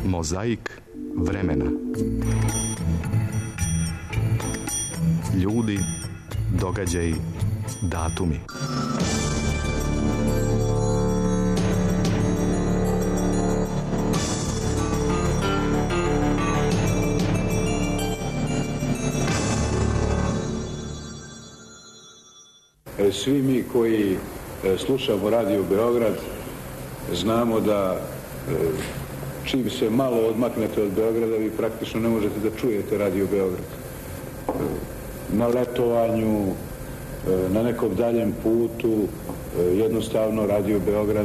Mozaik vremena. Ljudi, događaji, datumi. Svi mi koji slušamo Radio Beograd znamo da čim se malo odmaknete od Beograda vi praktično ne možete da čujete Radio Beograd. Na letovanju, na nekom daljem putu, jednostavno Radio Beograd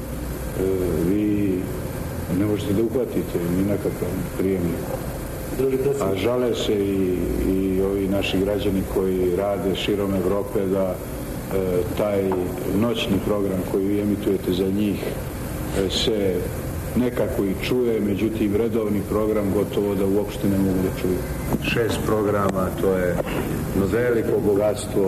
vi ne možete da uhvatite ni nekakav prijemnik. A žale se i ovi naši građani koji rade širom Evrope da taj noćni program koji vi emitujete za njih se nekako i čuje, međutim redovni program gotovo da uopšte ne mogu da čuju. 6 programa, to je veliko bogatstvo.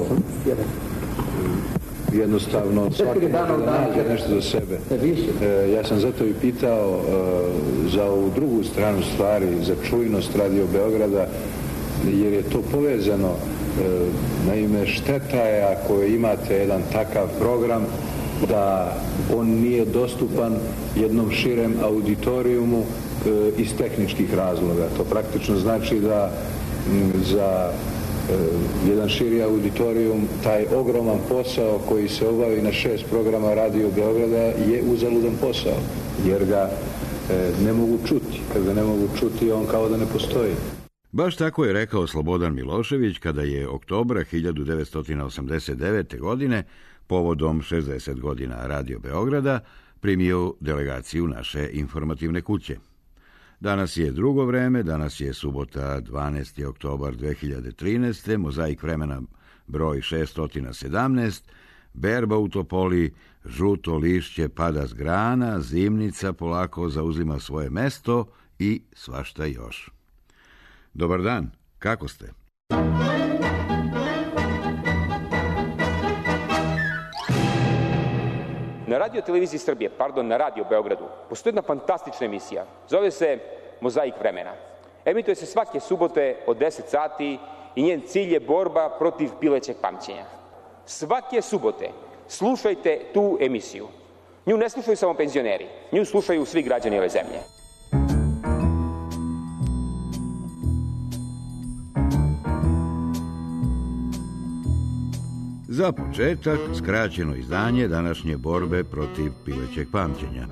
Jednostavno svaki da nađe nešto za sebe. Ja sam zato i pitao za ovu drugu stranu stvari, za čujnost Radio Beograda, jer je to povezano. Naime, šteta je ako imate jedan takav program da on nije dostupan jednom širem auditorijumu iz tehničkih razloga. To praktično znači da za jedan širi auditorijum taj ogroman posao koji se obavi na 6 programa Radio Beograda je uzaludan posao, jer ga ne mogu čuti. Kad ga ne mogu čuti, on kao da ne postoji. Baš tako je rekao Slobodan Milošević kada je oktobra 1989. godine povodom 60 godina Radio Beograda primio delegaciju naše informativne kuće. Danas je drugo vreme, danas je subota 12. oktobar 2013. Mozaik vremena broj 617, berba u Topoli, žuto lišće pada s grana, zimnica polako zauzima svoje mesto i svašta još. Dobar dan, kako ste? Na Radio televiziji Srbije, na Radio Beogradu, postoji jedna fantastična emisija. Zove se Mozaik vremena. Emituje se svake subote od 10 sati i njen cilj je borba protiv pilećeg pamćenja. Svake subote slušajte tu emisiju. Nju ne slušaju samo penzioneri, nju slušaju svi građani ove zemlje. Za početak, skraćeno izdanje današnje borbe protiv pilećeg pamćenja.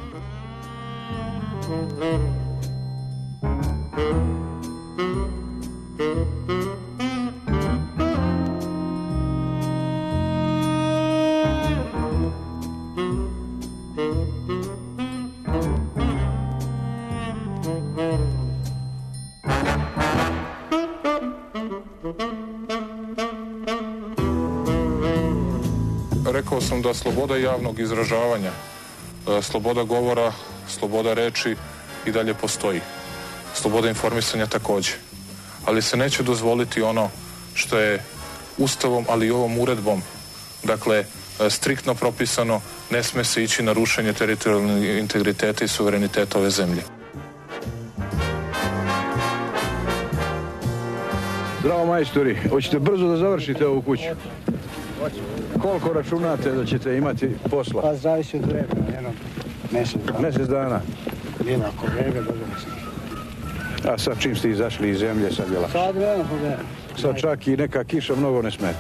Rekao sam da sloboda javnog izražavanja, sloboda govora, sloboda reči i dalje postoji. Sloboda informisanja takođe. Ali se neće dozvoliti ono što je Ustavom, ali i ovom uredbom, dakle, striktno propisano, ne sme se ići na rušenje teritorijalnog integriteta i suvereniteta ove zemlje. Zdravo majstori, hoćete brzo da završite ovu kuću? Koliko računate da ćete imati posla? Pa zavisi od vremena, jedno mjesec dana. Mjesec dana? Jedno, ako vreme, dobro mjesec. A sad čim ste izašli iz zemlje, sad je lakše? Sad vreme, po vreme. Sad čak i neka kiša mnogo ne smeta.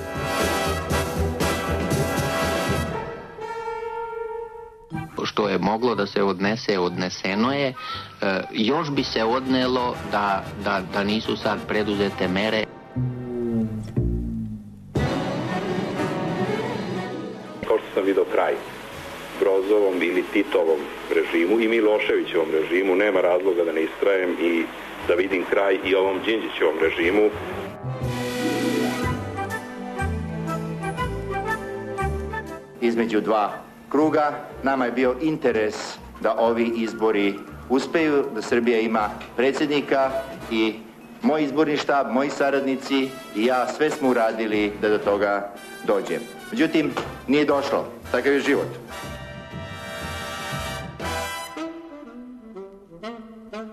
Što je moglo da se odnese, odneseno je. Još bi se odnelo da nisu sad preduzete mere. Kao što sam vidio kraj Brozovom ili Titovom režimu i Miloševićevom režimu, nema razloga da ne istrajem i da vidim kraj i ovom Đinđićevom režimu. Između dva kruga nama je bio interes da ovi izbori uspeju, da Srbija ima predsjednika i moj izborni štab, moji saradnici i ja sve smo uradili da do toga dođe. Međutim, nije došlo. Takav je život.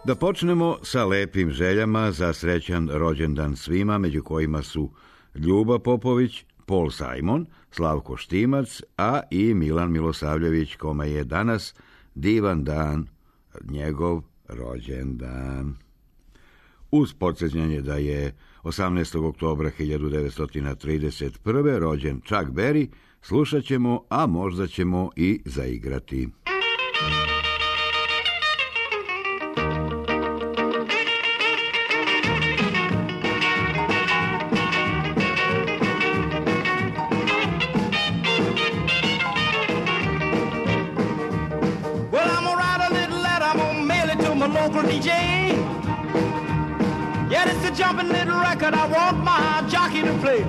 Da počnemo sa lepim željama za srećan rođendan svima, među kojima su Ljuba Popović, Paul Simon, Slavko Štimac, a i Milan Milosavljević, kome je danas divan dan, njegov rođendan. Uz podsjećanje da je 18. oktobra 1931. rođen Chuck Berry, slušat ćemo, a možda ćemo i zaigrati. Jumping little record I want my jockey to play.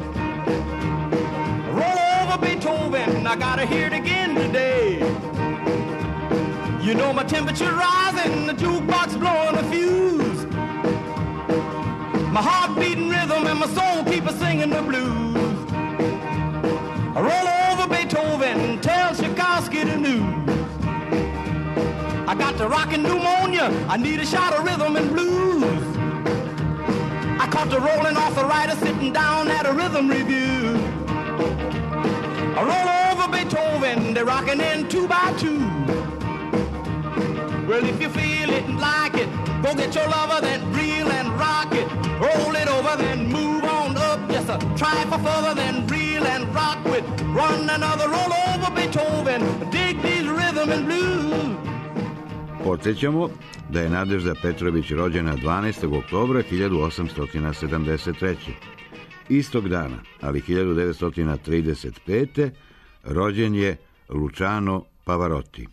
Roll over Beethoven, I gotta hear it again today. You know my temperature rising, the jukebox blowing a fuse. My heart beating rhythm and my soul keep singing the blues. Roll over Beethoven, tell Tchaikovsky the news. I got the rockin' pneumonia, I need a shot of rhythm and blues. I caught the rolling arthritis sitting down at a rhythm review. I roll over Beethoven, they're rocking in 2 by 2. Well, if you feel it and like it, go get your lover, then reel and rock it. Roll it over, then move on up. Just a try for further, then reel and rock with. Run another roll over Beethoven, dig these rhythm and blues. Podsjećamo da je Nadežda Petrović rođena 12. oktobra 1873. Istog dana, ali 1935. rođen je Luciano Pavarotti.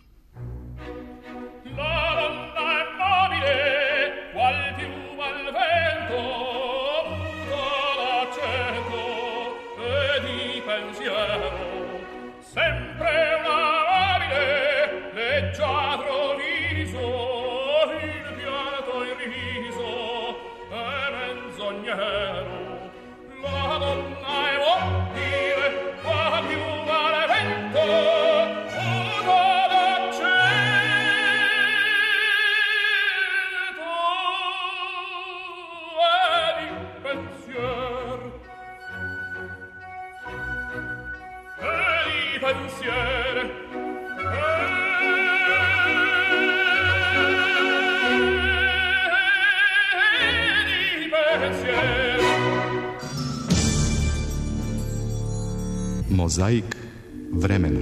Mozaik vremena.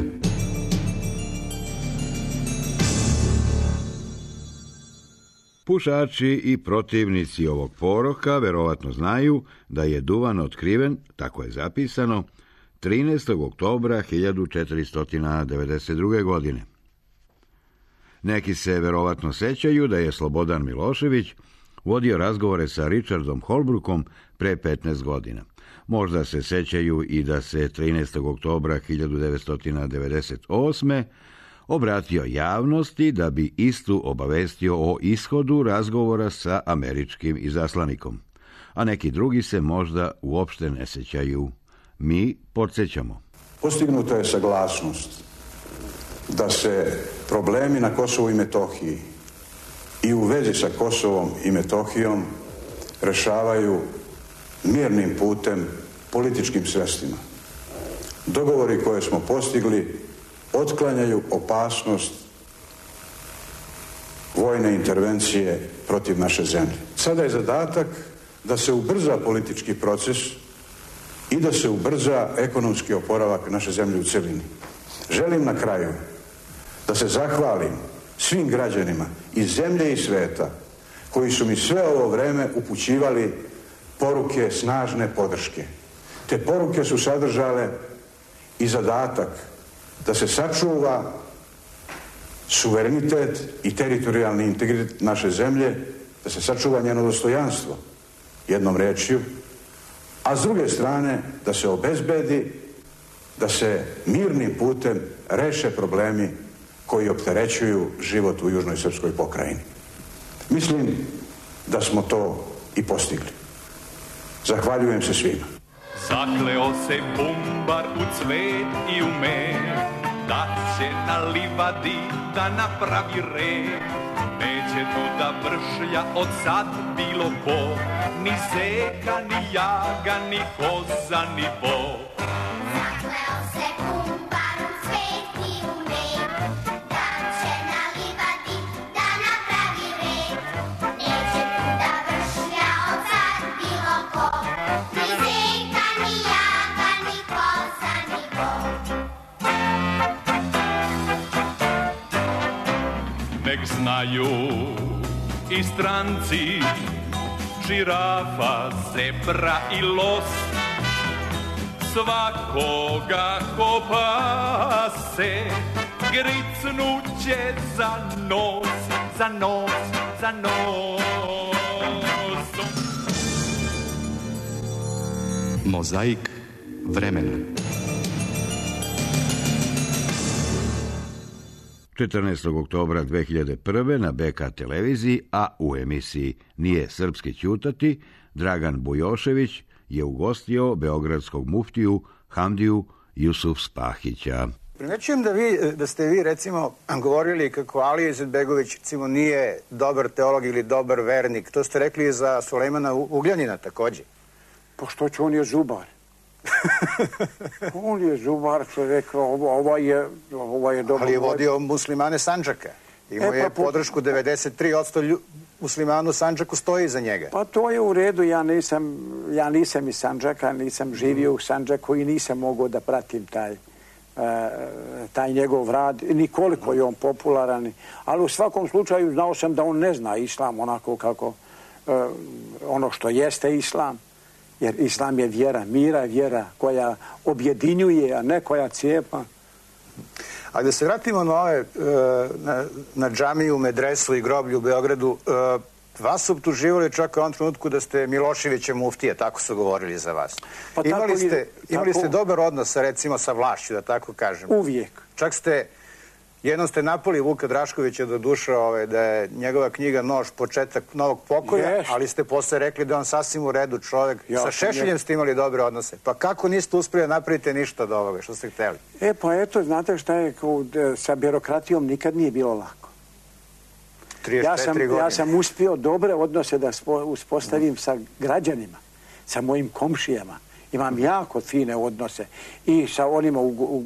Pušači i protivnici ovog poroka verovatno znaju da je duvan otkriven, tako je zapisano, 13. oktobra 1492. godine. Neki se verovatno sećaju da je Slobodan Milošević vodio razgovore sa Richardom Holbrookom pre 15 godina. Možda se sećaju i da se 13. oktobra 1998. obratio javnosti da bi istu obavestio o ishodu razgovora sa američkim izaslanikom. A neki drugi se možda uopšte ne sećaju. Mi podsjećamo. Postignuta je saglasnost da se problemi na Kosovu i Metohiji i u vezi sa Kosovom i Metohijom rešavaju mirnim putem, političkim sredstvima. Dogovori koje smo postigli otklanjaju opasnost vojne intervencije protiv naše zemlje. Sada je zadatak da se ubrza politički proces i da se ubrza ekonomski oporavak naše zemlje u celini. Želim na kraju da se zahvalim svim građanima iz zemlje i sveta koji su mi sve ovo vreme upućivali poruke snažne podrške. Te poruke su sadržale i zadatak da se sačuva suverenitet i teritorijalni integritet naše zemlje, da se sačuva njeno dostojanstvo, jednom rečju, a s druge strane da se obezbedi da se mirnim putem reše problemi koji opterećuju život u južnoj srpskoj pokrajini. Mislim da smo to i postigli. Zahvaljujem se svima. Zakleo se bumbar u cvet i u med, da će na livadi da napravi red. neće tu da vršlja od sad bilo ko, ni zeka, ni jaga, ni koza, ni vo. Zakleo se kumbaru sveti u med, da će na livadi da napravi red. Neće tu da vršlja od sad bilo ko, ni zeka, ni jaga, ni koza, ni vo. Nek znaju i stranci, žirafa, zebra i los, svakoga ko pase, gricnuće za nos, za nos, za nos. Mozaik vremena. 14. oktobra 2001. na BK televiziji, a u emisiji Nije srpski ćutati, Dragan Bujošević je ugostio beogradskog muftiju Hamdiju Jusuf Spahića. Primećujem da ste vi, recimo, govorili kako Alija Izetbegović, recimo, nije dobar teolog ili dobar vernik. To ste rekli i za Sulejmana Ugljanina takođe. Pa što će, on je zubar. On je zubar, što je rekao, ovaj je dobar. Ali je vodio muslimane Sandžaka. Imao je podršku 93% muslimanu Sandžaku stoji iza njega. Pa to je u redu, ja nisam iz Sandžaka, nisam živio u Sandžaku i nisam mogao da pratim taj njegov rad, ni koliko je on popularan, ali u svakom slučaju znao sam da on ne zna islam onako kako ono što jeste islam, jer islam je vjera mira, vjera koja objedinjuje, a ne koja cijepa. A da se vratimo na džamiju, medresu i groblju u Beogradu, vas su optuživali čak u ovom trenutku da ste Miloševića muftija, tako su govorili za vas. Pa imali ste dobar odnos, recimo, sa vlašću, da tako kažem. Uvijek. Čak jednom ste napali Vuka Draškovića do duše da je njegova knjiga Nož, početak novog pokolja, ali ste posle rekli da je on sasvim u redu čovek. Sa Šešeljem ste imali dobre odnose. Pa kako niste uspeli da napravite ništa od ovoga što ste hteli? Pa eto, znate šta je, sa birokratijom nikad nije bilo lako. 34 godine. Ja sam uspio dobre odnose da uspostavim sa građanima, sa mojim komšijama. Imam jako fine odnose i sa onima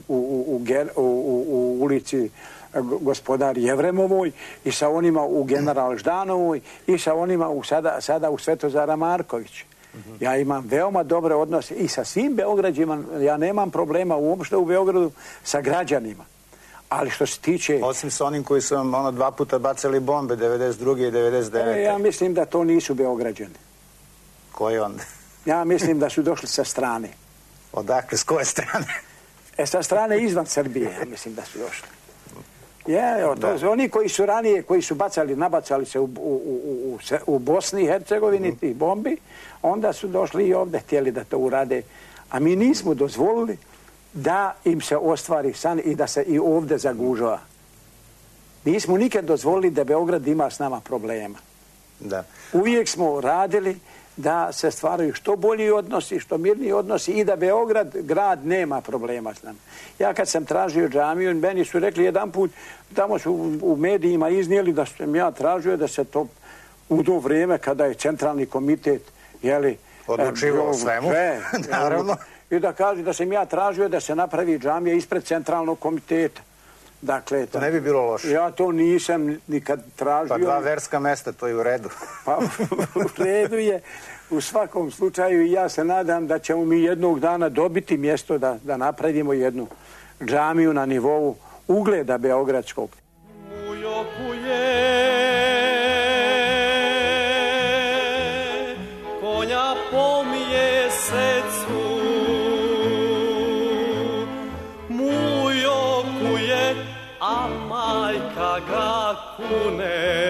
u ulici Gospodar Jevremovoj i sa onima u General Ždanovoj i sa onima sada u Svetozara Marković. Ja imam veoma dobre odnose i sa svim Beograđima. Ja nemam problema uopšte u Beogradu sa građanima. Ali što se tiče... Osim sa onim koji su vam 2 puta bacali bombe, 92. i 99. Ja mislim da to nisu Beograđani. Koji onda? Ja mislim da su došli sa strane. Odakle, s koje strane? Sa strane izvan Srbije, ja mislim da su došli. Oni koji su ranije, koji su nabacali se u Bosni i Hercegovini tih bombi, onda su došli i ovde htjeli da to urade. A mi nismo dozvolili da im se ostvari san i da se i ovde zagužava. Nismo nikad dozvolili da Beograd ima s nama problema. Uvijek smo radili da se stvaraju što bolji odnosi, što mirniji odnosi i da Beograd, grad, nema problema s nama. Ja kad sam tražio džamiju, meni su rekli jedan put, tamo su u medijima iznijeli da sam ja tražio da se to u to vrijeme kada je centralni komitet odlučivao o svemu, naravno. I da kaže da sam ja tražio da se napravi džamija ispred centralnog komiteta. Dakle, to ne bi bilo loše. Ja to nisam nikad tražio. Pa 2 verska mesta, to je u redu. Pa u redu je. U svakom slučaju ja se nadam da ćemo mi jednog dana dobiti mjesto da napravimo jednu džamiju na nivou ugleda beogradskog. Konja po mjesecu a majka ga kune.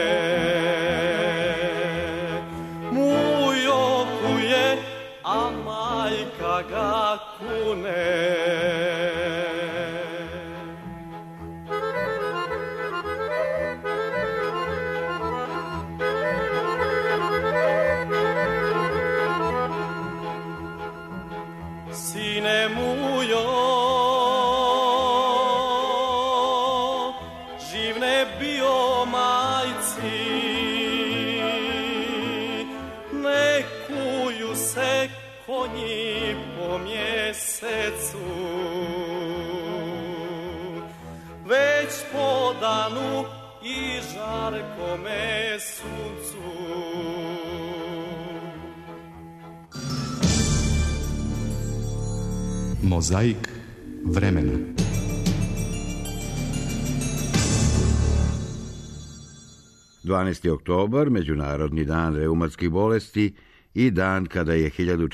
Mujo kuje, a majka ga kune. Sine mujo, bio majci srcecu, već po danu i žarkome suncu. Mozaik vremena. –12. oktobar, Međunarodni dan reumatskih bolesti i dan kada je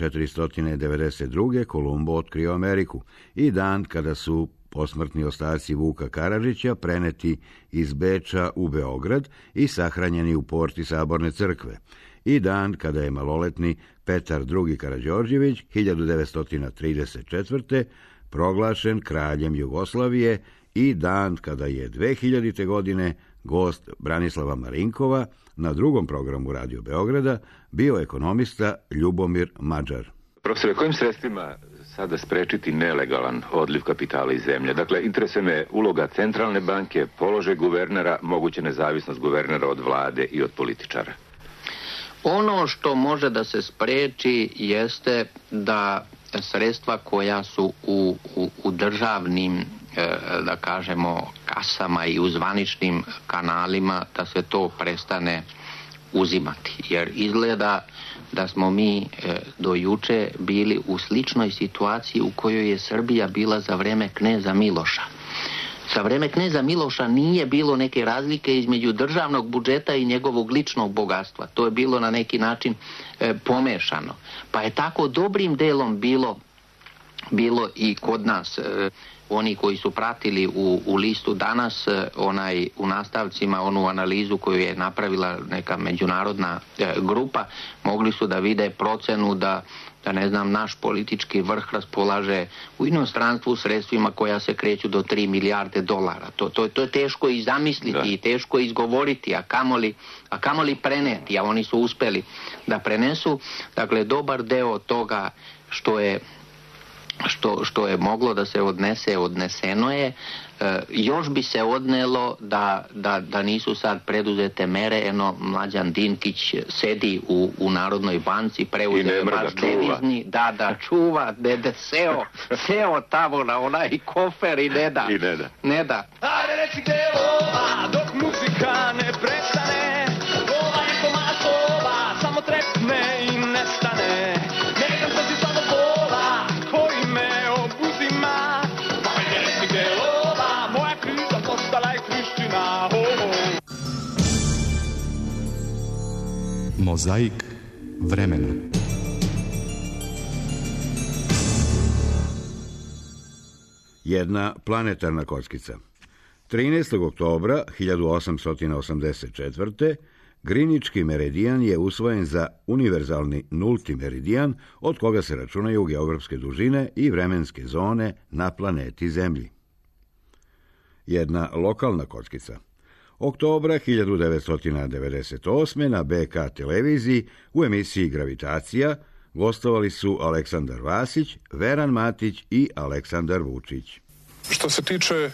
1492. Kolumbo otkrio Ameriku i dan kada su posmrtni ostaci Vuka Karadžića preneti iz Beča u Beograd i sahranjeni u porti Saborne crkve i dan kada je maloletni Petar II. Karađorđević 1934. proglašen kraljem Jugoslavije i dan kada je 2000. godine gost Branislava Marinkova na drugom programu Radio Beograda bio ekonomista Ljubomir Mađar. Profesore, kojim sredstvima sada sprečiti nelegalan odliv kapitala iz zemlje? Dakle, interesuje me uloga centralne banke, položaj guvernera, moguća nezavisnost guvernera od vlade i od političara. Ono što može da se spreči jeste da sredstva koja su u državnim, da kažemo, kasama i u zvaničnim kanalima, da se to prestane uzimati. Jer izgleda da smo mi do juče bili u sličnoj situaciji u kojoj je Srbija bila za vreme kneza Miloša. Za vreme kneza Miloša nije bilo neke razlike između državnog budžeta i njegovog ličnog bogatstva. To je bilo na neki način pomešano. Pa je tako dobrim delom bilo i kod nas. Oni koji su pratili u listu danas, u nastavcima, onu analizu koju je napravila neka međunarodna grupa, mogli su da vide procenu da ne znam, naš politički vrh raspolaže u inostranstvu sredstvima koja se kreću do 3 milijarde dolara. To je teško i zamisliti i teško izgovoriti, a kamoli preneti, a oni su uspeli da prenesu. Dakle, dobar deo toga što je moglo da se odnese, odneseno je. Još bi se odnelo da nisu sad preduzete mere. Eno, Mlađan Dinkić sedi u Narodnoj banci, preuzeo baš devizni, da čuva, seo tamo na onaj kofer i ne da. Ajde reci gde je ova, dok muzika ne prestane, ova je komasova, samo trepne i nestane. Nekam se ti samo bola, koji me obuzima. Ajde reci gde je ova, moja kriza postala je krišćina. Mozaik vremena. Jedna planetarna kockica. 13. oktobra 1884. Grinički meridijan je usvojen za univerzalni nulti meridijan, od koga se računaju geografske dužine i vremenske zone na planeti Zemlji. Jedna lokalna kockica. Oktobra 1998. na BK televiziji u emisiji Gravitacija gostovali su Aleksandar Vasić, Veran Matić i Aleksandar Vučić. Što se tiče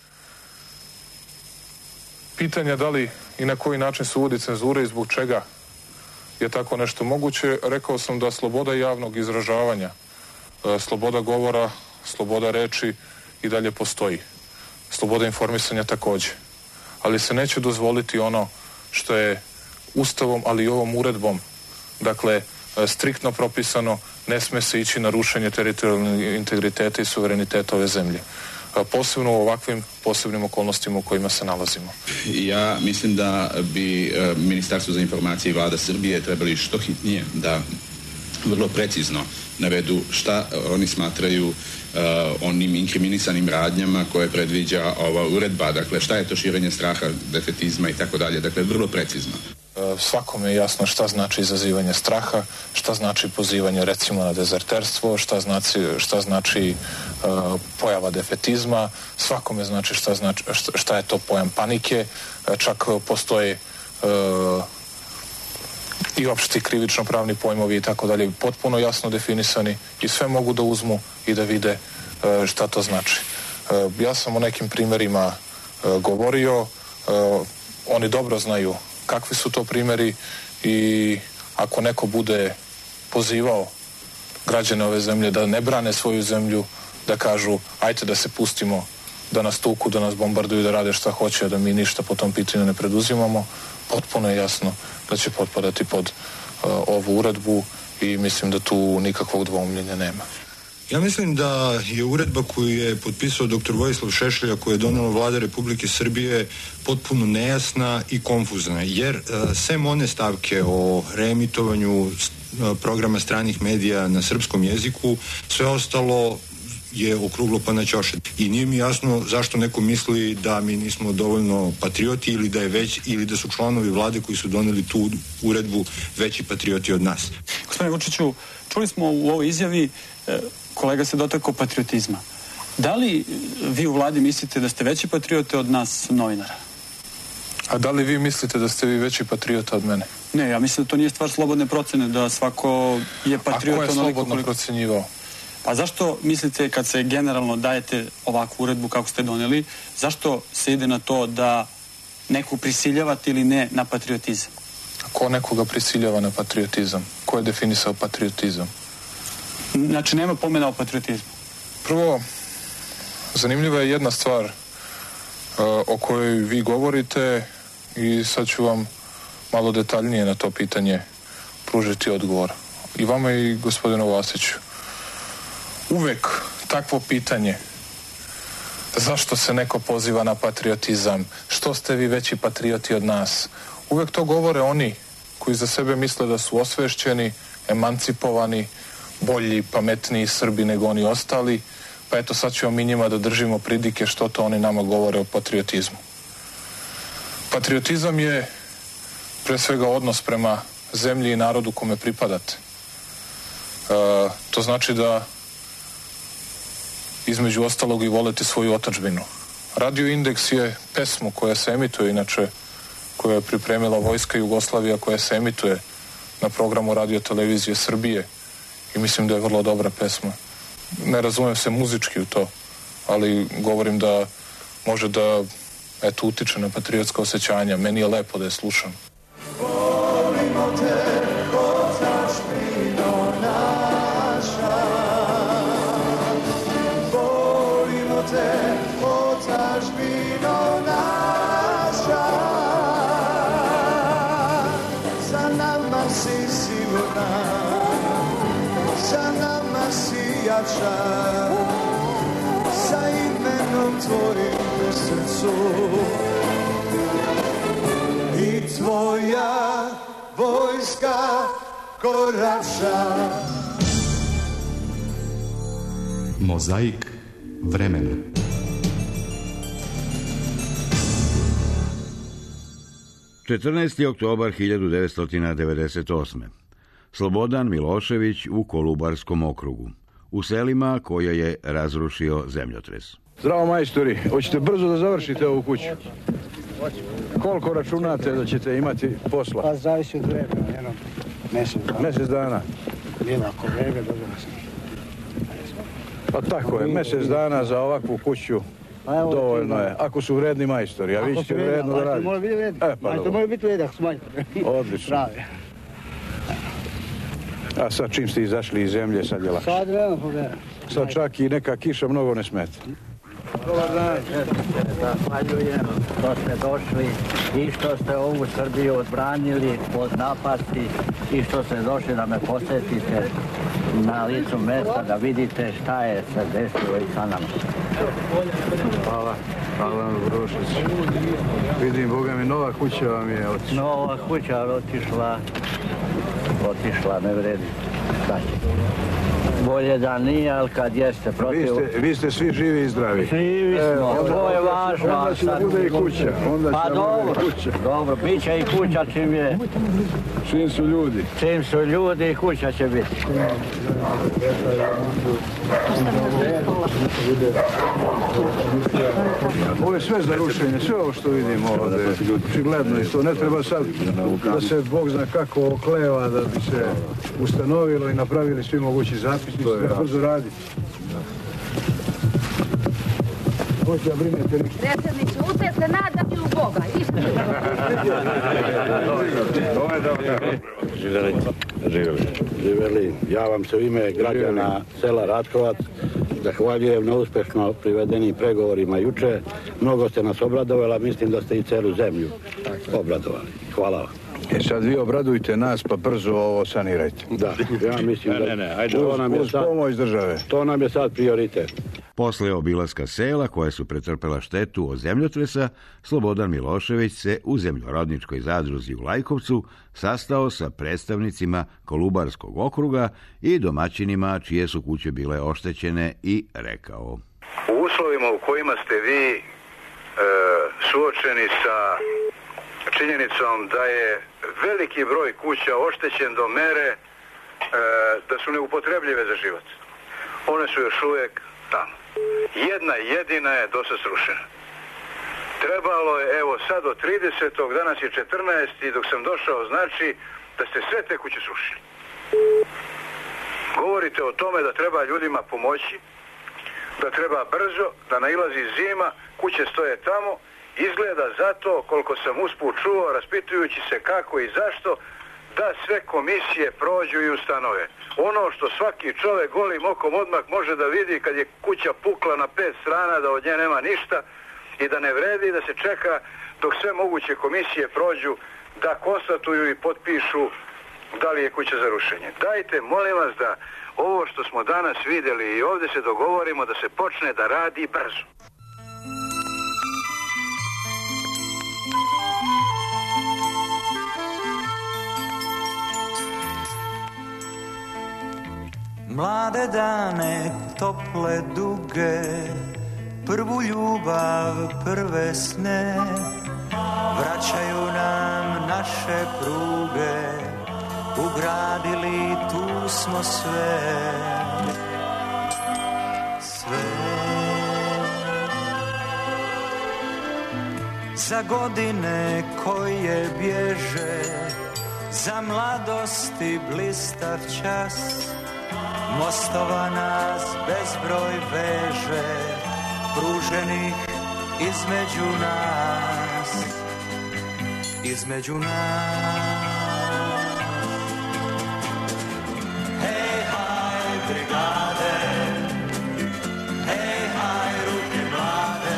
pitanja da li i na koji način se uvodi cenzura i zbog čega je tako nešto moguće, rekao sam da sloboda javnog izražavanja, sloboda govora, sloboda reči i dalje postoji. Sloboda informisanja takođe. Ali se neće dozvoliti ono što je Ustavom, ali i ovom uredbom, dakle, striktno propisano, ne sme se ići na rušenje teritorijalnog integriteta i suvereniteta ove zemlje. Posebno u ovakvim posebnim okolnostima u kojima se nalazimo. Ja mislim da bi Ministarstvo za informacije i Vlada Srbije trebali što hitnije da vrlo precizno navedu šta oni smatraju onim inkriminisanim radnjama koje predviđa ova uredba, dakle šta je to širenje straha, defetizma i tako dalje, dakle vrlo precizno. Svakome je jasno šta znači izazivanje straha, šta znači pozivanje recimo na dezerterstvo, šta znači pojava defetizma, svakome znači šta je to pojam panike, čak postoje i opšti krivično-pravni pojmovi i tako dalje, potpuno jasno definisani i sve mogu da uzmu i da vide šta to znači. Ja sam o nekim primerima govorio, oni dobro znaju kakvi su to primeri i ako neko bude pozivao građane ove zemlje da ne brane svoju zemlju, da kažu ajte da se pustimo, da nas tuku, da nas bombarduju, da rade šta hoće, a da mi ništa po tom pitanju ne preduzimamo, potpuno je jasno da će potpadati pod ovu uredbu i mislim da tu nikakvog dvoumljenja nema. Ja mislim da je uredba koju je potpisao dr. Vojislav Šešelj, koju je donela vlada Republike Srbije, potpuno nejasna i konfuzna, jer sem one stavke o reemitovanju programa stranih medija na srpskom jeziku, sve ostalo je okruglo pa na ćoše. I nije mi jasno zašto neko misli da mi nismo dovoljno patrioti ili da su članovi vlade koji su doneli tu uredbu veći patrioti od nas. Gospodine Vučiću, čuli smo u ovoj izjavi, kolega se dotakao patriotizma. Da li vi u vladi mislite da ste veći patriote od nas novinara? A da li vi mislite da ste vi veći patriota od mene? Ne, ja mislim da to nije stvar slobodne procene, da svako je patriot. A ko je slobodno procenjivao? Pa zašto mislite kad se generalno dajete ovakvu uredbu kako ste doneli, zašto se ide na to da nekog prisiljavate ili ne na patriotizam? A ko nekoga prisiljava na patriotizam? Ko je definisao patriotizam? Znači nema pomena o patriotizmu. Prvo, zanimljiva je jedna stvar o kojoj vi govorite i sad ću vam malo detaljnije na to pitanje pružiti odgovor. I vama i gospodinu Vasiću. Uvek takvo pitanje, zašto se neko poziva na patriotizam, što ste vi veći patrioti od nas, uvek to govore oni koji za sebe misle da su osvešćeni, emancipovani, bolji, pametniji Srbi nego oni ostali, pa eto sad ćemo mi njima da držimo pridike što to oni nama govore o patriotizmu. Patriotizam je pre svega odnos prema zemlji i narodu kome pripadate. To znači da između ostalog i voleti svoju otadžbinu. Radio Indeks je pesmu koja se emituje, inače, koja je pripremila Vojska Jugoslavija, koja se emituje na programu Radio Televizije Srbije i mislim da je vrlo dobra pesma. Ne razumem se muzički u to, ali govorim da može da utiče na patriotska osjećanja. Meni je lepo da je slušam. Volimo te, otadžbino naša. Volimo te, otadžbino naša. Za nama si sigurna, za nama si jača, sa imenom tvojim u srcu. I tvoja vojska korača. Mozaik vremena. –14. oktobar 1998. Slobodan Milošević u Kolubarskom okrugu, u selima koje je razrušio zemljotres. Zdravo majstori, hoćete brzo da završite ovu kuću? Koliko računate da ćete imati posla? Pa zavisi od vremena, jedno mjesec dana. Mjesec dana? Nije ako vreme, dobro sam. Pa tako je, mjesec dana za ovakvu kuću dovoljno je. Ako su vredni majstori, a vi ćete vredno da radite. Majstor mora biti vredni, ako su majstori. Odlično. A sad čim ste izašli iz zemlje, sad je lakše? Sad vremena po vremena. Sad čak i neka kiša mnogo ne smeta. Dobar dan. Zahvaljujem što ste došli i što ste ovu Srbiju odbranili od napasti i što ste došli da me posjetite na licu mesta da vidite šta je se desilo i sa nama. Hvala. Hvala vam, Brošić. Vidim, Boga mi, nova kuća vam je otišla. Nova kuća otišla, ne vredi. Bolje da nije, ali kad jeste protiv... Vi ste svi živi i zdravi. Živi smo, to je važno. Onda će da bude i kuća. Pa dobro, bit će i kuća čim je... Čim su ljudi. Čim su ljudi i kuća će biti. Ovo je sve za rušenje, sve ovo što vidimo ovdje. Očigledno i to ne treba sad da se Bog zna kako okleva da bi se ustanovilo i napravili svi mogući zapisnici, treba brzo raditi. Hoće da brinete ništa. Predsjedniče, uspje se nadati u Boga, iskreno. Ovo je dobro. Živjeli. Ja vam se u ime građana sela Ratkovac Zahvaljujem na uspešno privedenim pregovorima juče. Mnogo ste nas obradovali, mislim da ste i celu zemlju obradovali. Hvala vam. Sad vi obradujte nas, pa brzo ovo sanirajte. Da, ja mislim da... Ajde, uz pomoć države. To nam je sad prioritet. Posle obilaska sela koje su pretrpela štetu od zemljotresa, Slobodan Milošević se u zemljorodničkoj zadruzi u Lajkovcu sastao sa predstavnicima Kolubarskog okruga i domaćinima čije su kuće bile oštećene i rekao: U uslovima u kojima ste vi suočeni sa činjenicom da je veliki broj kuća oštećen do mere da su neupotrebljive za život. One su još uvijek tamo. Jedna jedina je dosta srušena. Trebalo je, evo sad od 30. danas je 14. dok sam došao, znači da ste sve te kuće srušili. Govorite o tome da treba ljudima pomoći, da treba brzo, da nailazi zima, kuće stoje tamo. Izgleda zato, koliko sam usput čuo, raspitujući se kako i zašto, da sve komisije prođu i ustanove. Ono što svaki čovjek golim okom odmah može da vidi kad je kuća pukla na 5 strana, da od nje nema ništa i da ne vredi da se čeka dok sve moguće komisije prođu da konstatuju i potpišu da li je kuća za rušenje. Dajte, molim vas, da ovo što smo danas vidjeli i ovdje se dogovorimo da se počne da radi brzo. Mlade dane, tople, duge, prvu ljubav, prve sne, vraćaju nam naše pruge, ugradili tu smo sve, sve. Za godine koje bježe, za mladosti blistav čas, mostova nas bezbroj veže, pruženih između nas, između nas. Hej, haj, brigade, hej, haj, ruke mlade,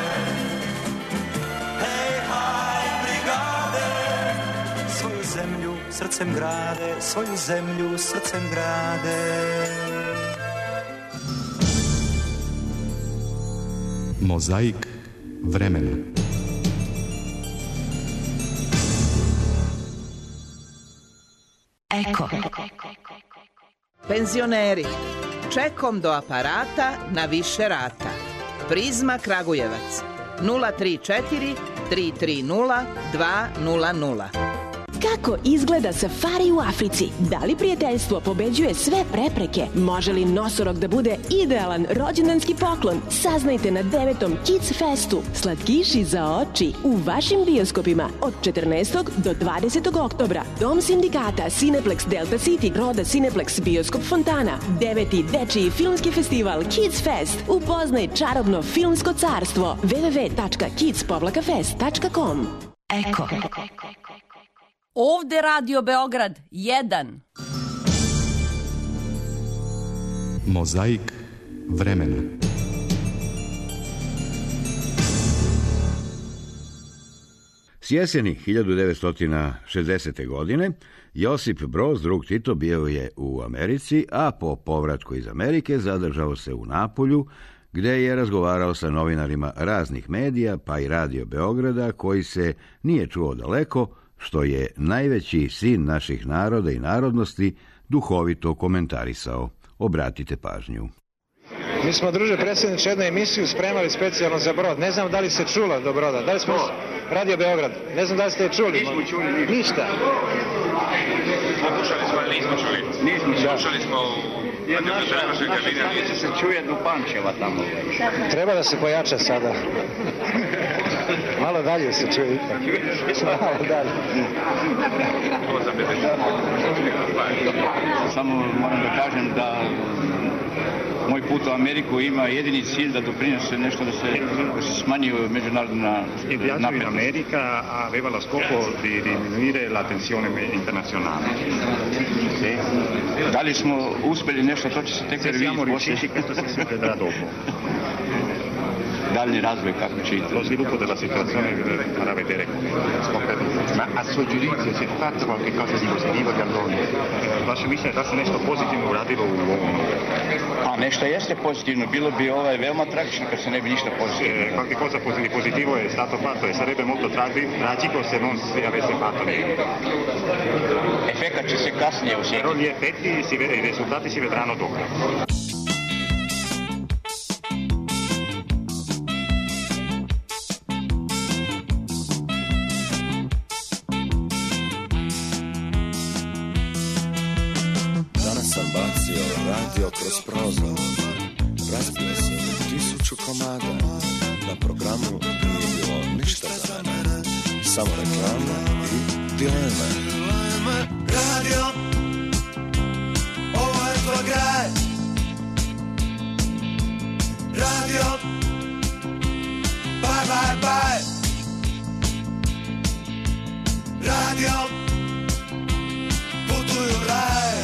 hej, haj, brigade, svoju zemlju srcem grade, svoju zemlju srcem grade. Mozaik vremena. Eko. Penzioneri, čekom do aparata na više rata. Prizma Kragujevac 034 330 200. Kako izgleda safari u Africi? Da li prijateljstvo pobeđuje sve prepreke? Može li nosorog da bude idealan rođendanski poklon? Saznajte na 9. Kids Festu. Slatkiši za oči u vašim bioskopima od 14. do 20. oktobra. Dom sindikata Cineplex Delta City, Roda Cineplex Bioskop Fontana. 9. dečiji filmski festival Kids Fest. Upoznaj čarobno filmsko carstvo. www.kids-fest.com. Eko. Ovde Radio Beograd 1. Mozaik vremena. S jeseni 1960. godine Josip Broz, drug Tito, bio je u Americi, a po povratku iz Amerike zadržao se u Napolju, gde je razgovarao sa novinarima raznih medija, pa i Radio Beograda, koji se nije čuo daleko, što je najveći sin naših naroda i narodnosti duhovito komentarisao. Obratite pažnju. Mi smo, druže predsjedniče, jednu emisiju spremali specijalno za Brod. Ne znam da li se čula do Broda. Da li smo Radio Beograd? Ne znam da li ste je čuli. Nismo čuli. Ništa. Pokušali smo, ali nismo čuli. Nismo slušali smo naša se čuje do Pančeva tamo. Treba da se pojača sada. Malo dalje se čuje ipak. Malo dalje. Samo moram da kažem da Moj put u Ameriku ima jedini cilj da doprinese nešto da se smanji međunarodna napetost. America aveva lo scopo di diminuire la tensione internazionale. Da li smo uspjeli nešto, to će se tek vidjeti. Siamo riusciti, questo si vedrà dopo. Daljni razvoj kako će Lo sviluppo della situazione farà vedere come. Ma a suo giudizio si è fatto qualche cosa di positivo dall'ONU? Vaše mišljenje da se nešto pozitivno uradilo u ONU? A nešto jeste pozitivno, bilo bi veoma tragično kad se ne bi ništa pozitivno. Qualche cosa di positivo è stato fatto e sarebbe molto tragico se non si avesse fatto niente. Efekat će se kasnije osjetiti. Però gli effetti, i risultati si vedranno dopo. Radio kroz prozor, razbio se 1000 komada, na programu nije bilo ništa za mene, samo reklame i dileme. Radio, ovo je tvoj grad. Radio, bye bye bye. Radio, putuju u raj.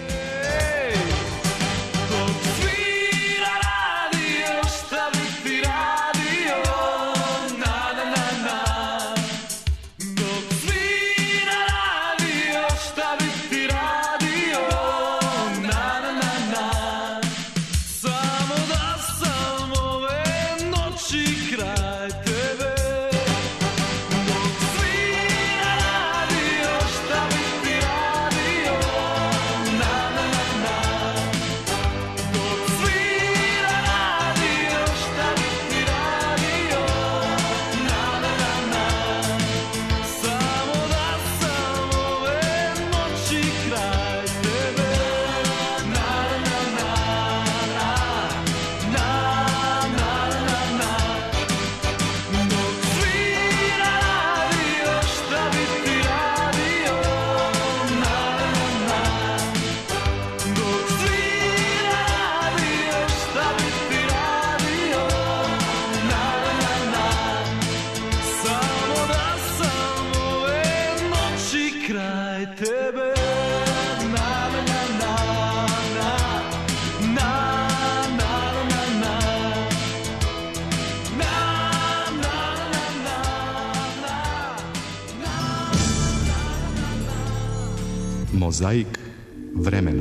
Mozaik vremena.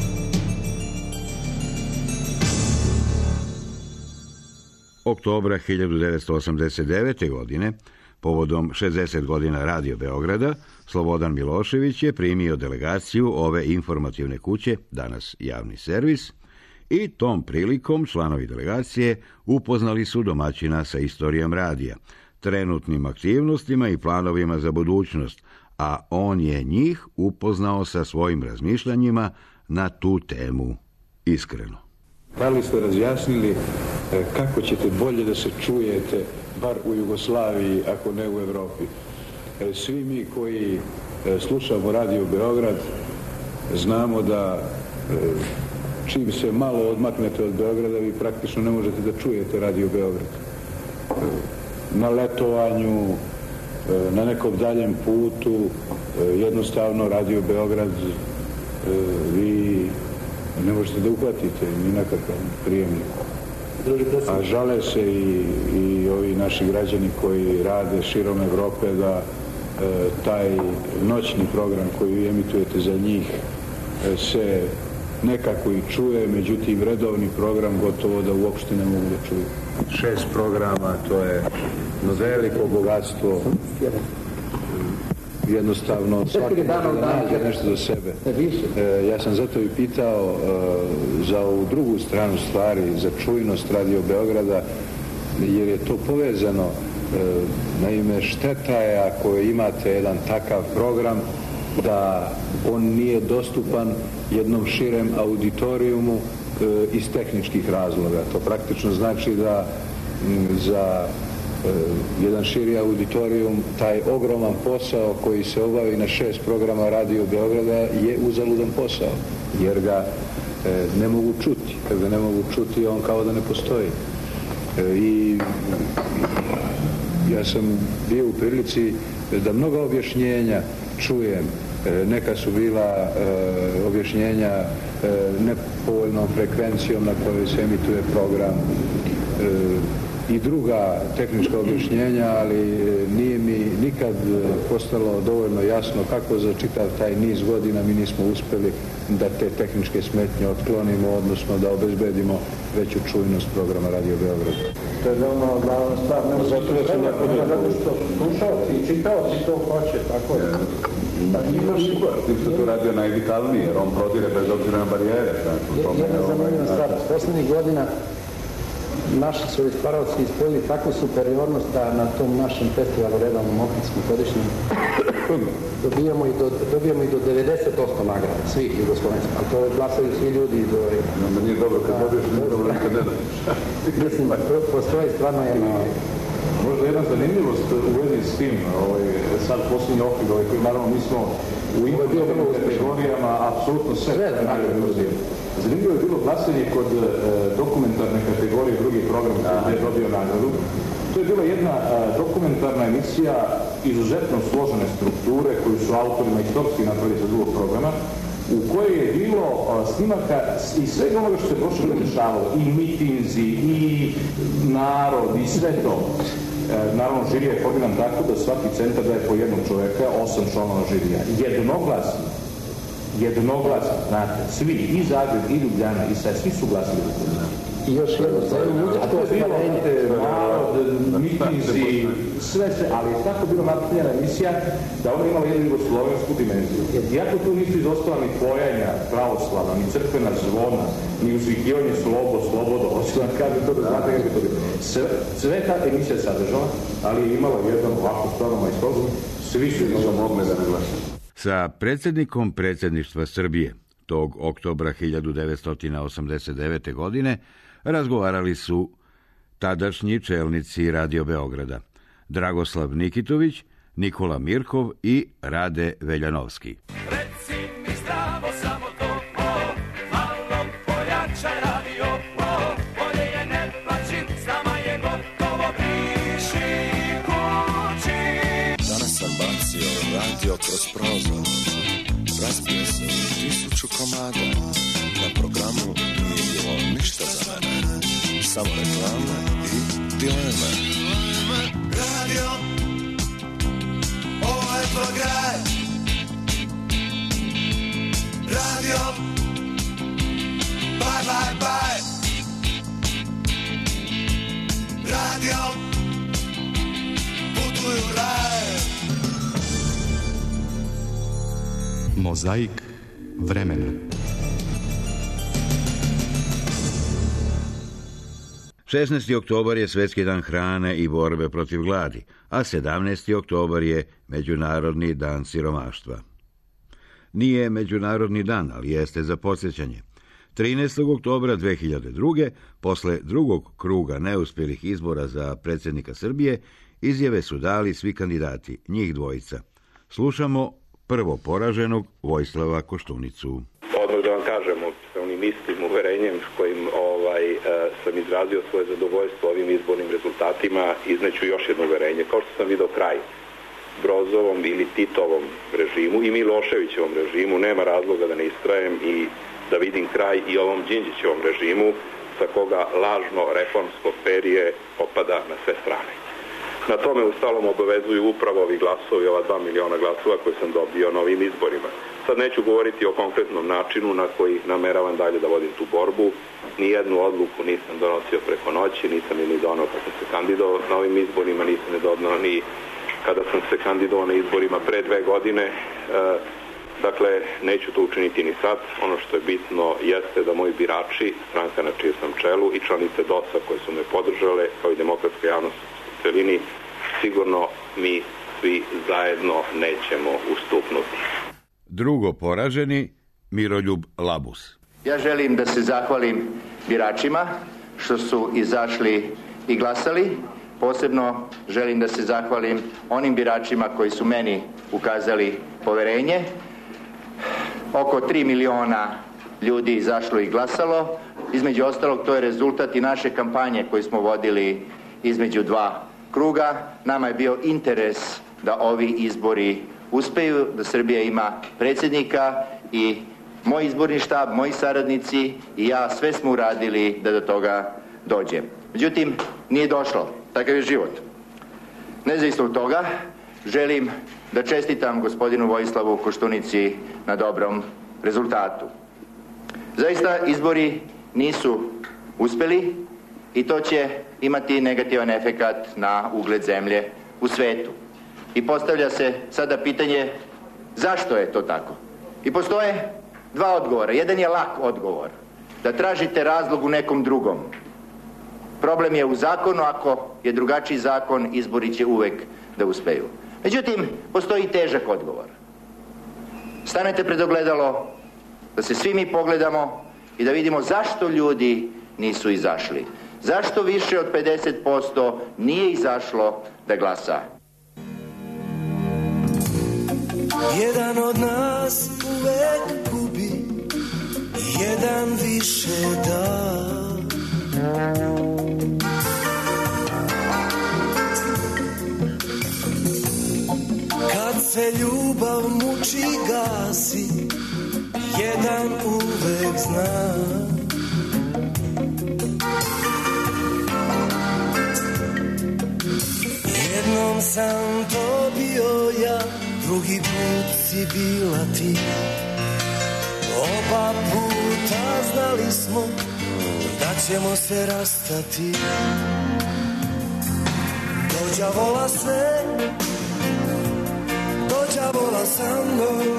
Oktobra 1989. godine, povodom 60 godina Radio Beograda, Slobodan Milošević je primio delegaciju ove informativne kuće, danas javni servis, i tom prilikom članovi delegacije upoznali su domaćina sa istorijom radija, trenutnim aktivnostima i planovima za budućnost, a on je njih upoznao sa svojim razmišljanjima na tu temu iskreno. Da li ste razjasnili kako ćete bolje da se čujete, bar u Jugoslaviji, ako ne u Evropi? Svi mi koji slušamo Radio Beograd znamo da čim se malo odmaknete od Beograda, vi praktično ne možete da čujete Radio Beograd. Na letovanju, na nekom daljem putu, jednostavno Radio Beograd vi ne možete da uhvatite ni na kakav prijemnik. A žale se i ovi naši građani koji rade širom Evrope da taj noćni program koji vi emitujete za njih se nekako i čuje, međutim redovni program gotovo da uopšte ne mogu da čuju. 6 programa, to je veliko bogatstvo. Jednostavno svaki da nađe nešto za sebe. Ja sam zato i pitao za ovu drugu stranu stvari, za čujnost Radio Beograda, jer je to povezano. Naime, šteta je ako imate jedan takav program da on nije dostupan jednom širem auditorijumu iz tehničkih razloga. To praktično znači da za jedan širi auditorijum taj ogroman posao koji se obavi na 6 programa Radio Beograda je uzaludan posao, jer ga ne mogu čuti. Kad ga ne mogu čuti, on kao da ne postoji. I ja sam bio u prilici da mnoga objašnjenja čujem. Neka su bila objašnjenja nepovoljnom frekvencijom na kojoj se emituje program i druga tehnička objašnjenja, ali nije mi nikad postalo dovoljno jasno kako za čitav taj niz godina mi nismo uspjeli da te tehničke smetnje otklonimo, odnosno da obezbedimo veću čujnost programa Radio Beograd. To je veoma glavna stvar, nema zato da se ne podržava, zato što slušalci i čitaoci to hoće, tako je. Tim što to radio najvitalnije, jer on prodire bez obzira na barijere. Jedna zanimljiva stvar, poslednjih godina naši su stvaravci ispojili takvu superiornost da na tom našem festivalu redovnom Ohridskom godišnjem dobijamo i do 90% nagrada, svih jugoslovenskih, ali to glasaju svi ljudi iz ove... Nije dobro kad dobiješ, nije dobro kad ne daš. Mislim, postoji stvarno jedna... Možda jedna zanimljivost u vezi s tim, sad posljednji Ohrid, koji naravno mi smo u individualnim kategorijama apsolutno sve nagrade. Zanimljivo je bilo glasanje kod dokumentarne kategorije drugi program koji je dobio nagradu. To je bila jedna dokumentarna emisija izuzetno složene strukture koju su autorima istorski napravili za drugog programa, u kojoj je bilo snimaka i svega onoga što se prošle dešavalo, i mitinzi, i narod, i sve to. Naravno, žirija je formiran tako da svaki centar daje po jednog čoveka, 8 članova žirija. Jednoglasno, znate, svi, i Zagreb, i Ljubljana, i sve, svi su glasili za to. I još jedno, a to je bilo narod, mitinzi, sve, ali je tako bilo napravljena emisija da ona imala jednu jugoslovensku dimenziju. Iako tu nisu izostala ni pojanja pravoslava, ni crkvena zvona, ni uzvikivanje slobodo, hoću da kažem to da znate kako je to bilo. Sve ta emisija sadržala, ali je imala jedan ovako stvarno majstorstvo, svi su mogli da naglašaju. Sa predsjednikom predsjedništva Srbije tog oktobra 1989. godine razgovarali su tadašnji čelnici Radio Beograda Dragoslav Nikitović, Nikola Mirkov i Rade Veljanovski. Reci mi zdravo samo to, malo pojačaj radio, bolje je ne plaći, s nama je gotovo, briši kući. Danas sam bacio radio kroz prozor, razbio sam 1000 komada, na programu nije bilo ništa za mene, samo reklame i dileme. Radio, ovo je tvoj grad. Radio, bye bye bye. Radio, putuj u raj. Mozaik vremena. Šesnaesti oktobar je Svetski dan hrane i borbe protiv gladi, a 17. oktobar je Međunarodni dan siromaštva. Nije Međunarodni dan, ali jeste za podsjećanje. 13. oktobra 2002. posle drugog kruga neuspjelih izbora za predsjednika Srbije, izjave su dali svi kandidati, njih dvojica. Slušamo prvo poraženog Vojislava Koštunicu. Odmah da vam kažem, sa onim istim uverenjem s kojim sam izrazio svoje zadovoljstvo ovim izbornim rezultatima, izneću još jedno uverenje. Kao što sam video kraj Brozovom ili Titovom režimu i Miloševićevom režimu, nema razloga da ne istrajem i da vidim kraj i ovom Đinđićevom režimu sa koga lažno reformsko perije opada na sve strane. Na tome ustalom obavezuju upravo ovi glasovi, ova 2 miliona glasova koje sam dobio na ovim izborima. Sad neću govoriti o konkretnom načinu na koji nameravam dalje da vodim tu borbu. Nijednu odluku nisam donosio preko noći, nisam je ni donao kada sam se kandidovao na ovim izborima, nisam je donao ni kada sam se kandidovao na izborima pre 2 godine. Dakle, neću to učiniti ni sad. Ono što je bitno jeste da moji birači, stranka na čijem sam čelu i članice DOS-a koje su me podržale, kao i demokratska javnost u celini, sigurno mi svi zajedno nećemo ustupnuti. Drugo poraženi, Miroljub Labus. Ja želim da se zahvalim biračima što su izašli i glasali. Posebno želim da se zahvalim onim biračima koji su meni ukazali poverenje. Oko 3 miliona ljudi izašlo i glasalo. Između ostalog, to je rezultat i naše kampanje koju smo vodili između dva kruga. Nama je bio interes da ovi izbori uspeju, da Srbija ima predsjednika i moj izborni štab, moji saradnici i ja sve smo uradili da do toga dođe. Međutim, nije došlo. Takav je život. Nezavisno od toga, želim da čestitam gospodinu Vojislavu Koštunici na dobrom rezultatu. Zaista, izbori nisu uspeli i to će imati negativan efekat na ugled zemlje u svetu. I postavlja se sada pitanje zašto je to tako? I postoje dva odgovora. Jedan je lak odgovor. Da tražite razlog u nekom drugom. Problem je u zakonu, ako je drugačiji zakon, izbori će uvek da uspeju. Međutim, postoji i težak odgovor. Stanete pred ogledalo, da se svi mi pogledamo i da vidimo zašto ljudi nisu izašli. Zašto više od 50% nije izašlo da glasa? Jedan od nas uvek gubi, jedan više da. Kad se ljubav muči gasi, jedan uvek zna. Jednom sam to bio ja, drugi put si bila ti. Oba puta znali smo da ćemo se rastati. Do đavola sve, do đavola sa mnom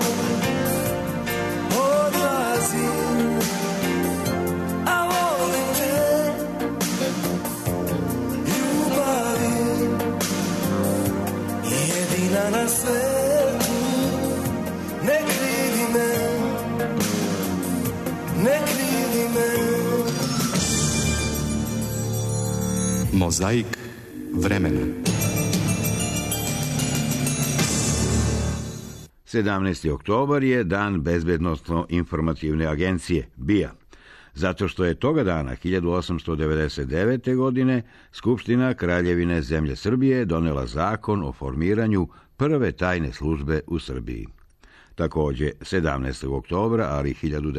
odlazim, a volim te, ljubavi, jedina na svetu. Ne krivi me, ne krivi me. Mozaik vremena. 17. oktobar je dan Bezbednosno-informativne agencije, BIA, zato što je toga dana 1899. godine Skupština Kraljevine zemlje Srbije donela zakon o formiranju prve tajne službe u Srbiji. Takođe, 17. oktobra, ali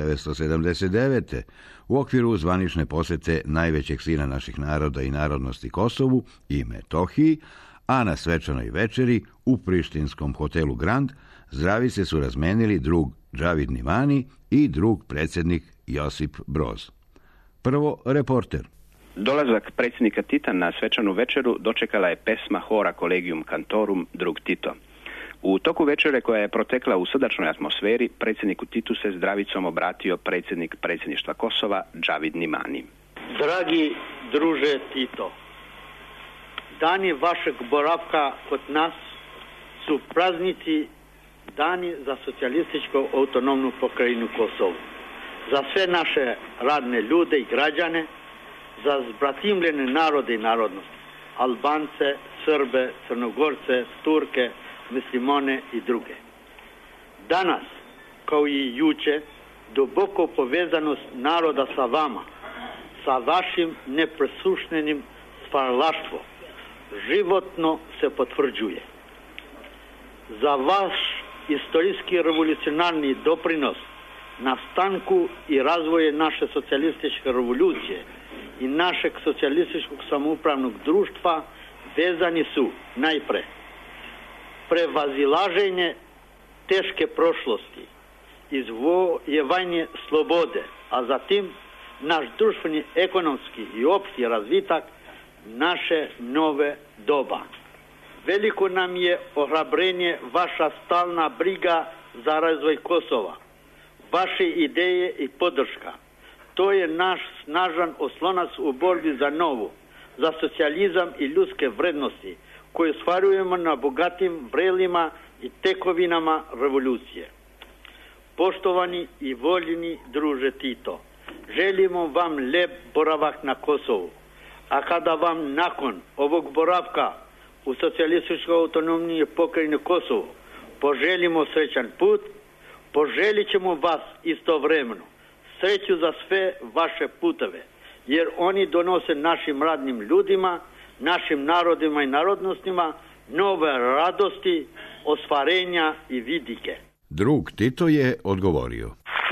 1979. u okviru zvanične posete najvećeg sina naših naroda i narodnosti Kosovu i Metohiji, a na svečanoj večeri u prištinskom hotelu Grand, zdravice su razmenili drug Džavid Nimani i drug predsjednik Josip Broz. Prvo, reporter. Dolazak predsjednika Tita na svečanu večeru dočekala je pesma hora Collegium Cantorum drug Tito. U toku večere, koja je protekla u srdačnoj atmosferi, predsjedniku Titu se zdravicom obratio predsjednik predsjedništva Kosova Džavid Nimani. Dragi druže Tito, dani vašeg boravka kod nas su praznici, dani za socijalističku autonomnu pokrajinu Kosovo. Za sve naše radne ljude i građane, za zbratimljene narode i narodnosti, Albance, Srbe, Crnogorce, Turke, Muslimane i druge. Danas, kao i juče, duboko povezanost naroda sa vama, sa vašim nepresušnenim stvaralaštvom, životno se potvrđuje. Za vaš istorijski revolucionarni doprinos nastanku i razvoju naše socijalističke revolucije i našeg socijalističkog samoupravnog društva vezani su najpre prevazilaženje teške prošlosti, izvojevanje slobode, a zatim naš društveni, ekonomski i opšti razvitak naše nove doba. Veliko nam je ohrabrenje vaša stalna briga za razvoj Kosova, vaše ideje i podrška. To je naš snažan oslonac u borbi za novu, za socijalizam i ljudske vrednosti, koje ostvarujemo na bogatim vrelima i tekovinama revolucije. Poštovani i voljeni druže Tito, želimo vam lep boravak na Kosovu, a kada vam nakon ovog boravka u socijalističkoj autonomniji pokrajini Kosovo poželimo srećan put, poželit ćemo vas istovremeno sreću za sve vaše puteve, jer oni donose našim radnim ljudima, našim narodima i narodnostima nove radosti, ostvarenja i vidike. Drug Tito je odgovorio.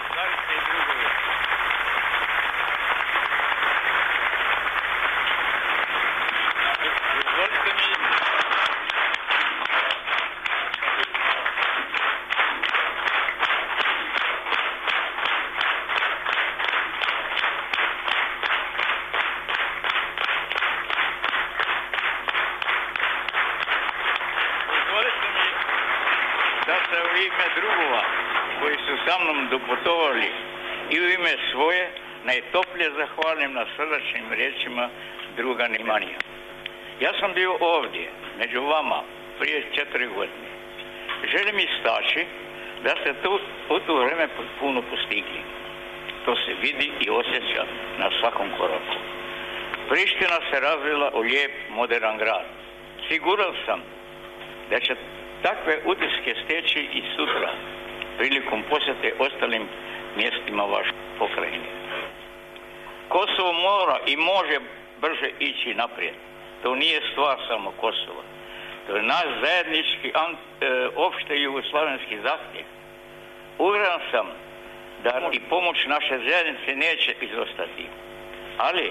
Doputovali i u ime svoje najtoplje zahvalim na srdačnim riječima druga Nemanija. Ja sam bio ovdje, među vama, prije 4 godine. Želim istaći da ste tu u to vreme puno postigli. To se vidi i osjeća na svakom koraku. Priština se razvila u lijep, modern grad. Siguran sam da će takve utiske steći i sutra prilikom posjete ostalim mjestima vaše pokrajine. Kosovo mora i može brže ići naprijed. To nije stvar samo Kosova. To je naš zajednički opšte jugoslavenski zahtjev. Uvjeren sam da i pomoć naše zajednice neće izostati. Ali,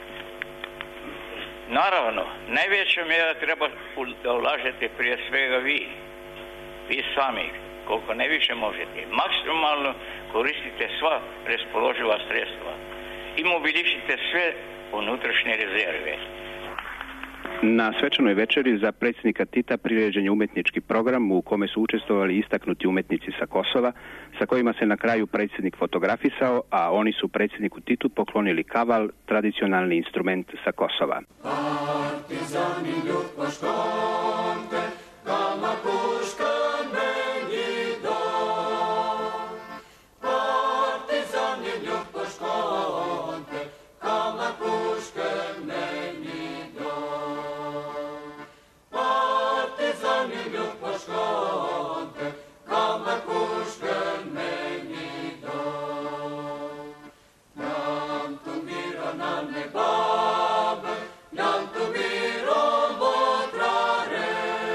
naravno, najveća mjera treba da ulažete prije svega vi sami, koliko najviše možete. Maksimalno koristite sva raspoloživa sredstva i mobilizujte sve unutrašnje rezerve. Na svečanoj večeri za predsjednika Tita priređen je umjetnički program u kome su učestvovali istaknuti umjetnici sa Kosova, sa kojima se na kraju predsjednik fotografisao, a oni su predsjedniku Titu poklonili kaval, tradicionalni instrument sa Kosova. Partizani ljud poškonte, kama puška meni dom. Partizani ljud poškonte, kama puška meni dom. Partizani ljud poškonte, kama puška meni dom. Nam tu mira nam ne babe, nam tu miro motrare.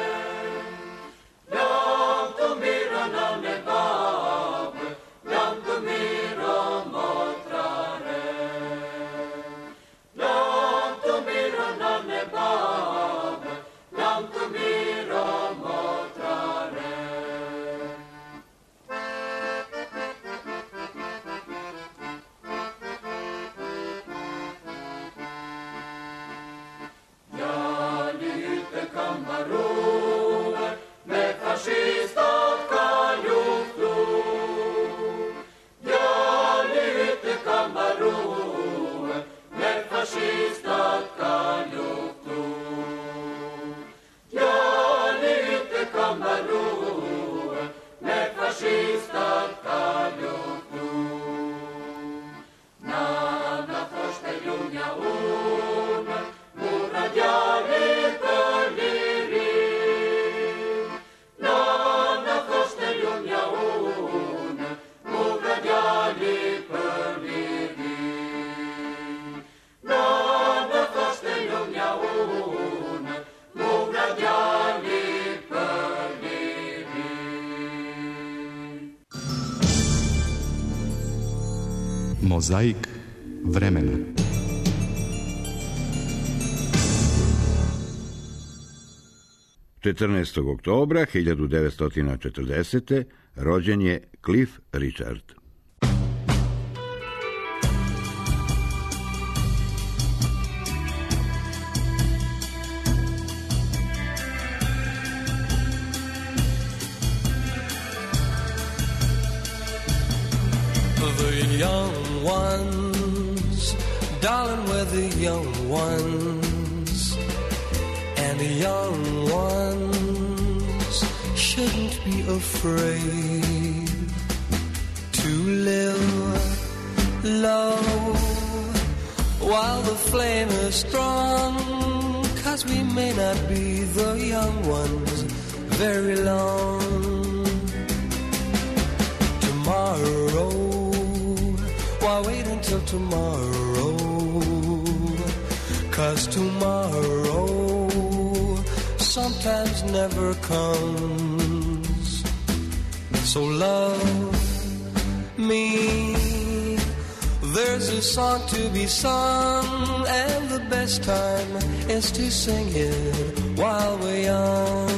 Nam tu mira nam ne babe, nam tu miro motrare. Nam tu mira nam ne babe, nam tu miro motrare. Jalite kamaruve, me fašistat kaljuftu. Jalite kamaruve, me fašistat kaljuftu. Jalite kamaruve, me fašistat kaljuftu. Na poštelju nja une, muradjali poliri. Na poštelju nja une, muradjali poliri. Na poštelju nja une, muradjali poliri. Mozaik vremena. Četrnaestog oktobra 1940. rođen je Cliff Richard. The young ones, darling, we're the young ones, and the young ones shouldn't be afraid to live low while the flame is strong, 'cause we may not be the young ones very long. Tomorrow, while tomorrow, 'cause tomorrow sometimes never comes. So love me. There's a song to be sung, and the best time is to sing it while we're young.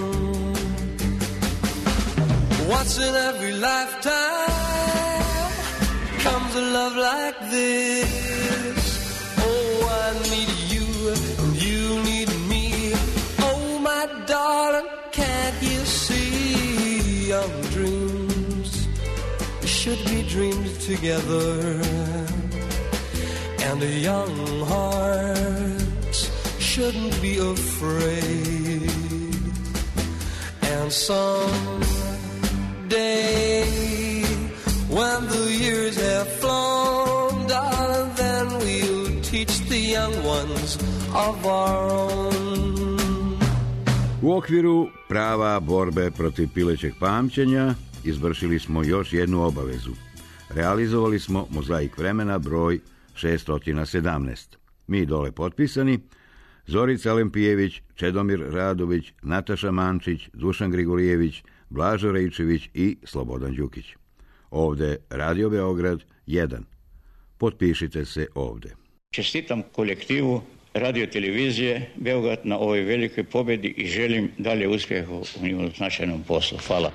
Once in every lifetime comes a love like this. Oh, I need you, and you need me. Oh, my darling, can't you see? Young dreams should be dreamed together, and a young heart shouldn't be afraid. And someday, when the years have flown, darling, then we'll teach the young ones of our own. U okviru prava borbe protiv pilećeg pamćenja izvršili smo još jednu obavezu. Realizovali smo Mozaik vremena broj 617. Mi dole potpisani: Zorica Lempijević, Čedomir Radović, Nataša Mančić, Dušan Grigorijević, Blažo Rejčević i Slobodan Đukić. Ovde Radio Beograd 1. Potpišite se ovde. Čestitam kolektivu radio-televizije Beograd na ovoj velikoj pobjedi i želim dalje uspjeha u njihovom značajnom poslu. Hvala.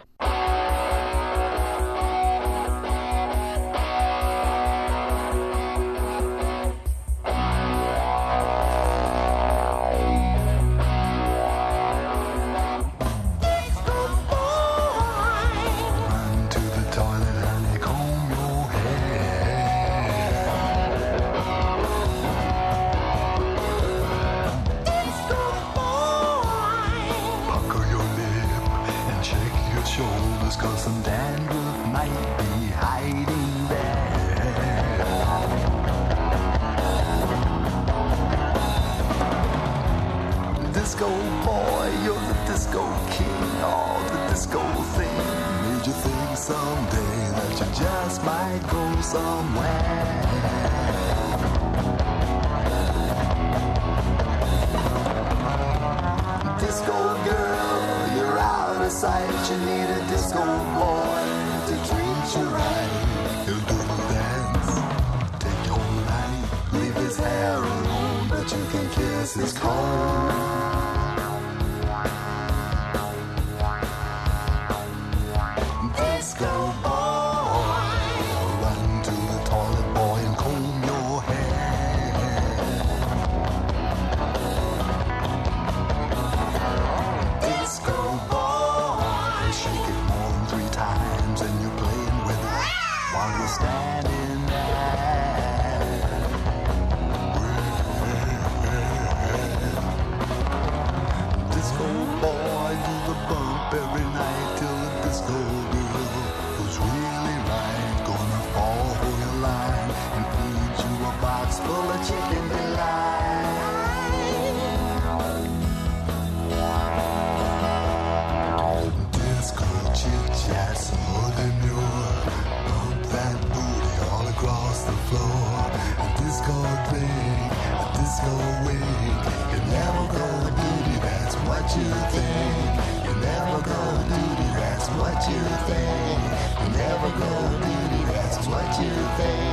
What you think,